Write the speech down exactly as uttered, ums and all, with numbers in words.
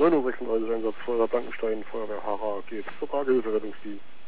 neun Uhr sechsunddreißig Einsatz Feuerwehr Blankenstein, Feuerwehr H H geht. Vertrag Hilfe, Rettungsdienst.